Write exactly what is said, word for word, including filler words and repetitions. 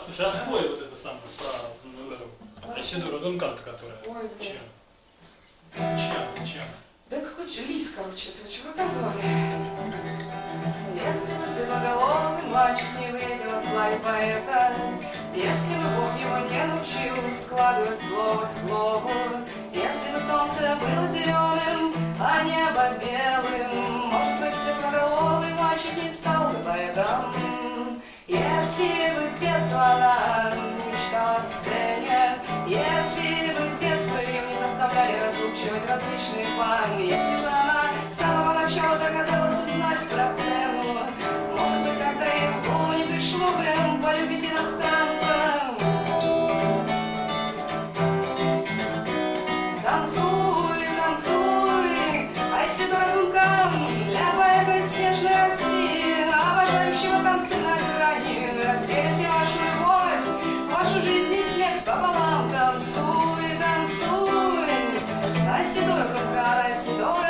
Слушай, а спой вот это самое про Айседору Дункан, которая. Ой, Чем? Чем? Чем? Да какой лис, короче, это вы что показывали? Если бы светлоголовый мальчик не бредил о славе поэта, если бы Бог его не научил складывать слово к слову, если бы солнце было зеленым, а небо белым, может быть, светлоголовый мальчик не стал бы поэтом. Если бы с детства она мечтала о сцене, если бы с детства ее не заставляли разучивать различные планы, если бы она с самого начала догадалась узнать про цену, может быть, тогда ей в голову не пришло бы полюбить иностранца. Танцуй, танцуй, Айседора Дункан, для поэта снежной России, обожающего танцы на грани, разделите вашу любовь, вашу жизнь и смерть пополам. Танцуй, танцуй, Айседора Дункан, Айседора